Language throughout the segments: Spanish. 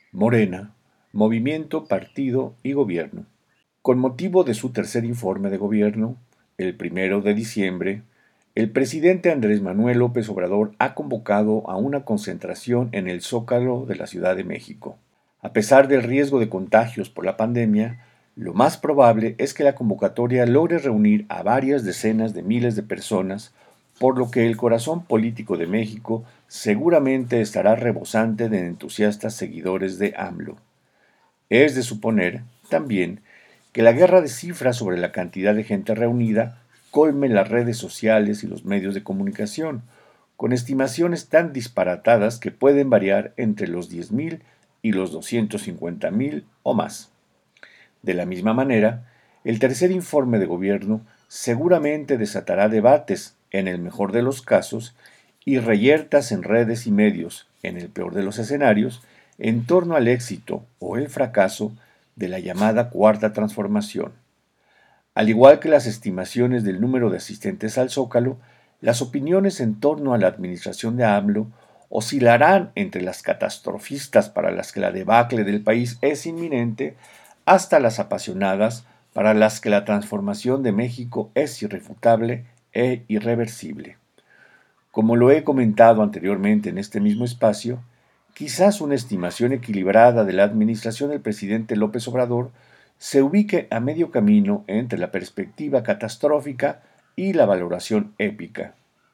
Morena, Movimiento, Partido y Gobierno. Con motivo de su tercer informe de gobierno, el 1 de diciembre, el presidente Andrés Manuel López Obrador ha convocado a una concentración en el Zócalo de la Ciudad de México. A pesar del riesgo de contagios por la pandemia, lo más probable es que la convocatoria logre reunir a varias decenas de miles de personas, por lo que el corazón político de México seguramente estará rebosante de entusiastas seguidores de AMLO. Es de suponer, también, que la guerra de cifras sobre la cantidad de gente reunida colme las redes sociales y los medios de comunicación, con estimaciones tan disparatadas que pueden variar entre los 10,000 y los 250,000 o más. De la misma manera, el tercer informe de gobierno seguramente desatará debates, en el mejor de los casos, y reyertas en redes y medios, en el peor de los escenarios, en torno al éxito o el fracaso de la llamada Cuarta Transformación. Al igual que las estimaciones del número de asistentes al Zócalo, las opiniones en torno a la administración de AMLO oscilarán entre las catastrofistas para las que la debacle del país es inminente, hasta las apasionadas para las que la transformación de México es irrefutable e irreversible. Como lo he comentado anteriormente en este mismo espacio, quizás una estimación equilibrada de la administración del presidente López Obrador se ubique a medio camino entre la perspectiva catastrófica y la valoración épica.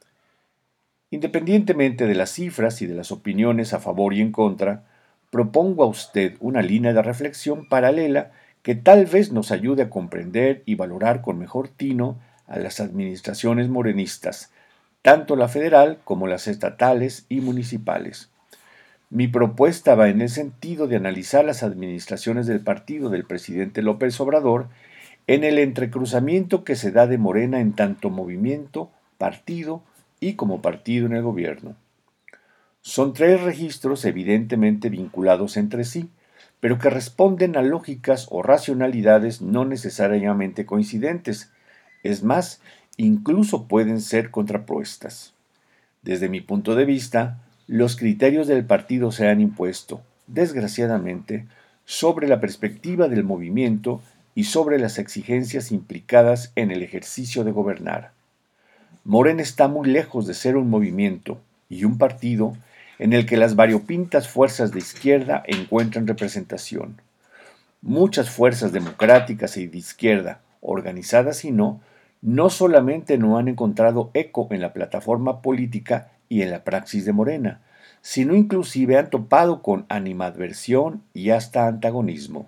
Independientemente de las cifras y de las opiniones a favor y en contra, propongo a usted una línea de reflexión paralela que tal vez nos ayude a comprender y valorar con mejor tino a las administraciones morenistas, tanto la federal como las estatales y municipales. Mi propuesta va en el sentido de analizar las administraciones del partido del presidente López Obrador en el entrecruzamiento que se da de Morena en tanto movimiento, partido y como partido en el gobierno. Son tres registros evidentemente vinculados entre sí, pero que responden a lógicas o racionalidades no necesariamente coincidentes. Es más, incluso pueden ser contrapuestas. Desde mi punto de vista, los criterios del partido se han impuesto, desgraciadamente, sobre la perspectiva del movimiento y sobre las exigencias implicadas en el ejercicio de gobernar. Morena está muy lejos de ser un movimiento y un partido en el que las variopintas fuerzas de izquierda encuentran representación. Muchas fuerzas democráticas y de izquierda, organizadas y no solamente no han encontrado eco en la plataforma política y en la praxis de Morena, sino inclusive han topado con animadversión y hasta antagonismo.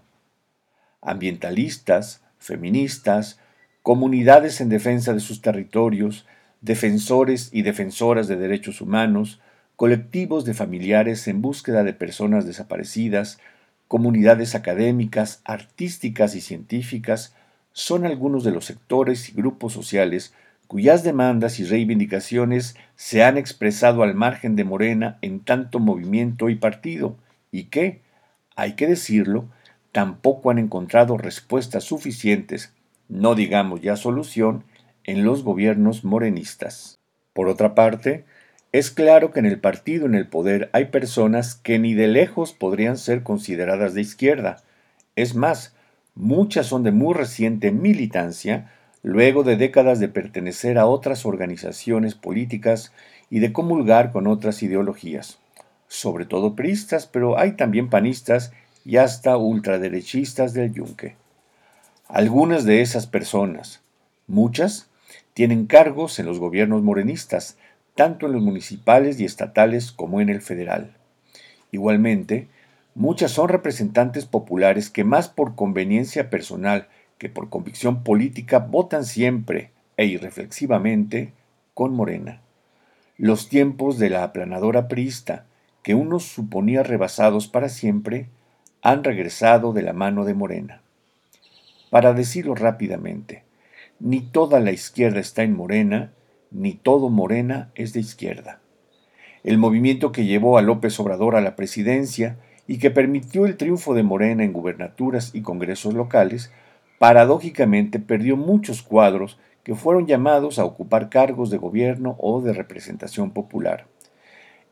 Ambientalistas, feministas, comunidades en defensa de sus territorios, defensores y defensoras de derechos humanos, colectivos de familiares en búsqueda de personas desaparecidas, comunidades académicas, artísticas y científicas, son algunos de los sectores y grupos sociales cuyas demandas y reivindicaciones se han expresado al margen de Morena en tanto movimiento y partido, y que, hay que decirlo, tampoco han encontrado respuestas suficientes, no digamos ya solución, en los gobiernos morenistas. Por otra parte, es claro que en el partido en el poder hay personas que ni de lejos podrían ser consideradas de izquierda. Es más, muchas son de muy reciente militancia, luego de décadas de pertenecer a otras organizaciones políticas y de comulgar con otras ideologías, sobre todo priistas, pero hay también panistas y hasta ultraderechistas del yunque. Algunas de esas personas, muchas, tienen cargos en los gobiernos morenistas, tanto en los municipales y estatales como en el federal. Igualmente, muchas son representantes populares que más por conveniencia personal que por convicción política votan siempre e irreflexivamente con Morena. Los tiempos de la aplanadora priista, que uno suponía rebasados para siempre, han regresado de la mano de Morena. Para decirlo rápidamente, ni toda la izquierda está en Morena, ni todo Morena es de izquierda. El movimiento que llevó a López Obrador a la presidencia y que permitió el triunfo de Morena en gubernaturas y congresos locales, paradójicamente perdió muchos cuadros que fueron llamados a ocupar cargos de gobierno o de representación popular.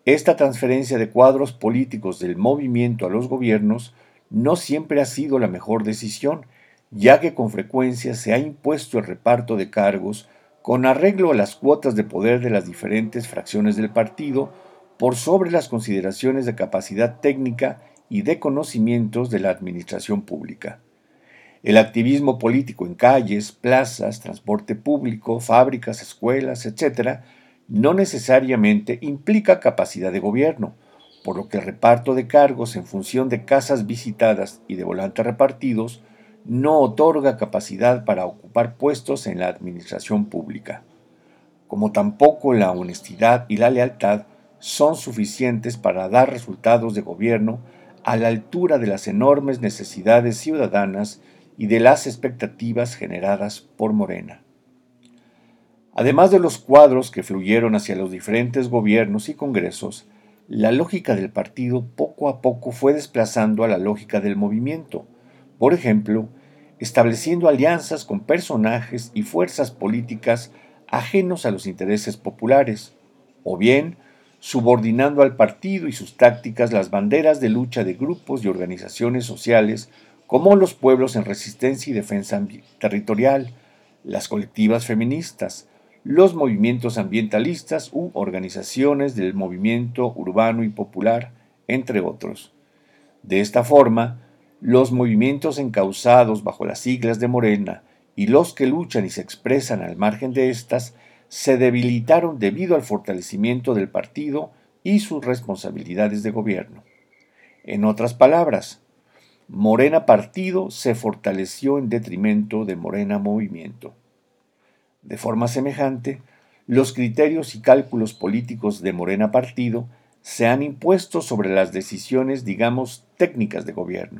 Esta transferencia de cuadros políticos del movimiento a los gobiernos no siempre ha sido la mejor decisión, ya que con frecuencia se ha impuesto el reparto de cargos con arreglo a las cuotas de poder de las diferentes fracciones del partido por sobre las consideraciones de capacidad técnica y de conocimientos de la administración pública. El activismo político en calles, plazas, transporte público, fábricas, escuelas, etc., no necesariamente implica capacidad de gobierno, por lo que el reparto de cargos en función de casas visitadas y de volantes repartidos no otorga capacidad para ocupar puestos en la administración pública, como tampoco la honestidad y la lealtad son suficientes para dar resultados de gobierno a la altura de las enormes necesidades ciudadanas y de las expectativas generadas por Morena. Además de los cuadros que fluyeron hacia los diferentes gobiernos y congresos, la lógica del partido poco a poco fue desplazando a la lógica del movimiento, por ejemplo, estableciendo alianzas con personajes y fuerzas políticas ajenos a los intereses populares, o bien subordinando al partido y sus tácticas las banderas de lucha de grupos y organizaciones sociales como los pueblos en resistencia y defensa territorial, las colectivas feministas, los movimientos ambientalistas u organizaciones del movimiento urbano y popular, entre otros. De esta forma, los movimientos encausados bajo las siglas de Morena y los que luchan y se expresan al margen de éstas se debilitaron debido al fortalecimiento del partido y sus responsabilidades de gobierno. En otras palabras, Morena Partido se fortaleció en detrimento de Morena Movimiento. De forma semejante, los criterios y cálculos políticos de Morena Partido se han impuesto sobre las decisiones, digamos, técnicas de gobierno.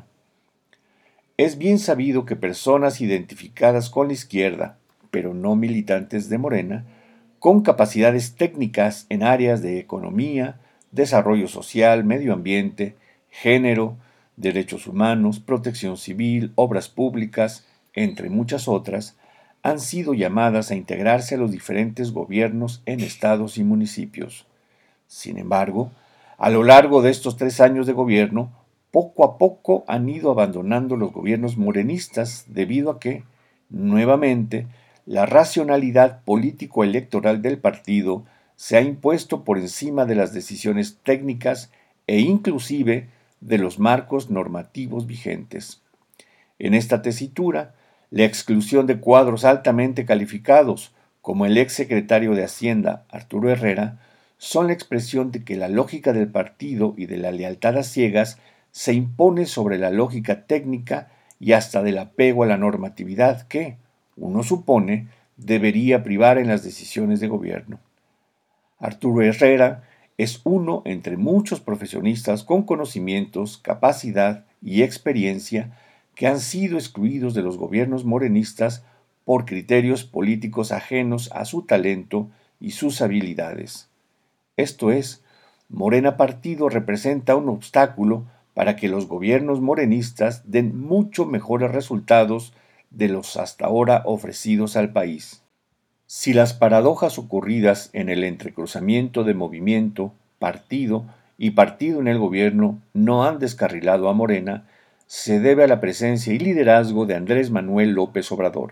Es bien sabido que personas identificadas con la izquierda, pero no militantes de Morena, con capacidades técnicas en áreas de economía, desarrollo social, medio ambiente, género, derechos humanos, protección civil, obras públicas, entre muchas otras, han sido llamadas a integrarse a los diferentes gobiernos en estados y municipios. Sin embargo, a lo largo de estos 3 años de gobierno, poco a poco han ido abandonando los gobiernos morenistas debido a que, nuevamente, la racionalidad político-electoral del partido se ha impuesto por encima de las decisiones técnicas e inclusive de los marcos normativos vigentes. En esta tesitura, la exclusión de cuadros altamente calificados, como el ex secretario de Hacienda, Arturo Herrera, son la expresión de que la lógica del partido y de la lealtad a ciegas se impone sobre la lógica técnica y hasta del apego a la normatividad que, uno supone, debería privar en las decisiones de gobierno. Arturo Herrera es uno entre muchos profesionistas con conocimientos, capacidad y experiencia que han sido excluidos de los gobiernos morenistas por criterios políticos ajenos a su talento y sus habilidades. Esto es, Morena Partido representa un obstáculo para que los gobiernos morenistas den mucho mejores resultados de los hasta ahora ofrecidos al país. Si las paradojas ocurridas en el entrecruzamiento de movimiento, partido y partido en el gobierno no han descarrilado a Morena, se debe a la presencia y liderazgo de Andrés Manuel López Obrador.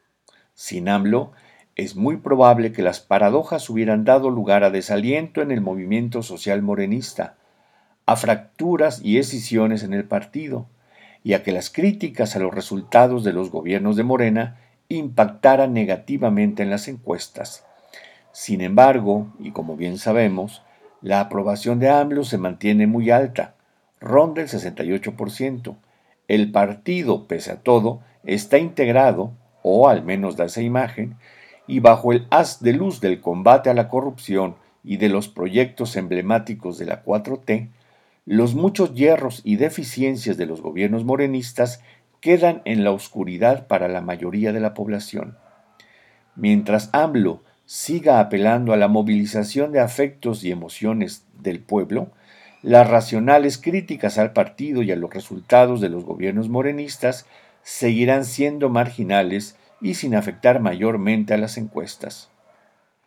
Sin AMLO, es muy probable que las paradojas hubieran dado lugar a desaliento en el movimiento social morenista, a fracturas y escisiones en el partido, y a que las críticas a los resultados de los gobiernos de Morena impactaran negativamente en las encuestas. Sin embargo, y como bien sabemos, la aprobación de AMLO se mantiene muy alta, ronda el 68%. El partido, pese a todo, está integrado, o al menos da esa imagen, y bajo el haz de luz del combate a la corrupción y de los proyectos emblemáticos de la 4T, los muchos hierros y deficiencias de los gobiernos morenistas quedan en la oscuridad para la mayoría de la población. Mientras AMLO siga apelando a la movilización de afectos y emociones del pueblo, las racionales críticas al partido y a los resultados de los gobiernos morenistas seguirán siendo marginales y sin afectar mayormente a las encuestas.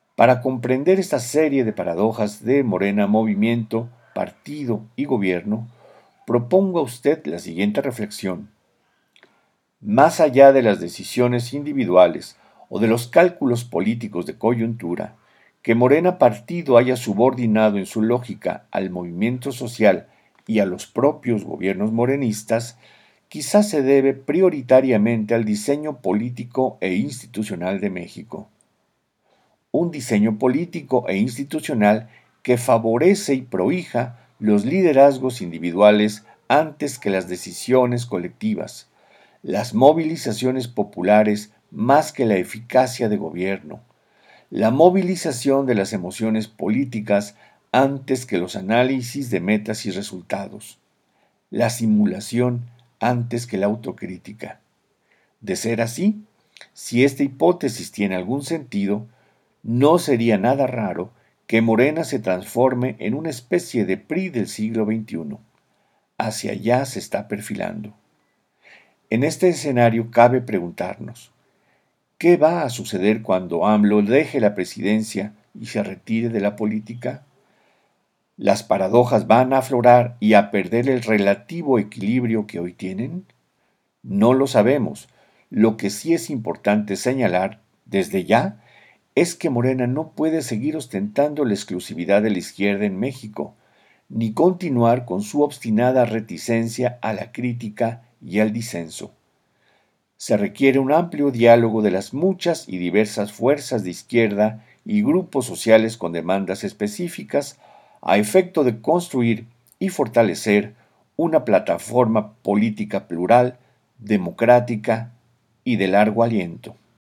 Para comprender esta serie de paradojas de Morena movimiento, partido y gobierno, propongo a usted la siguiente reflexión. Más allá de las decisiones individuales o de los cálculos políticos de coyuntura, que Morena Partido haya subordinado en su lógica al movimiento social y a los propios gobiernos morenistas, quizás se debe prioritariamente al diseño político e institucional de México. Un diseño político e institucional que favorece y prohija los liderazgos individuales antes que las decisiones colectivas, las movilizaciones populares más que la eficacia de gobierno, la movilización de las emociones políticas antes que los análisis de metas y resultados, la simulación antes que la autocrítica. De ser así, si esta hipótesis tiene algún sentido, no sería nada raro que Morena se transforme en una especie de PRI del siglo XXI. Hacia allá se está perfilando. En este escenario cabe preguntarnos, ¿qué va a suceder cuando AMLO deje la presidencia y se retire de la política? ¿Las paradojas van a aflorar y a perder el relativo equilibrio que hoy tienen? No lo sabemos. Lo que sí es importante señalar, desde ya, es que Morena no puede seguir ostentando la exclusividad de la izquierda en México, ni continuar con su obstinada reticencia a la crítica y al disenso. Se requiere un amplio diálogo de las muchas y diversas fuerzas de izquierda y grupos sociales con demandas específicas a efecto de construir y fortalecer una plataforma política plural, democrática y de largo aliento.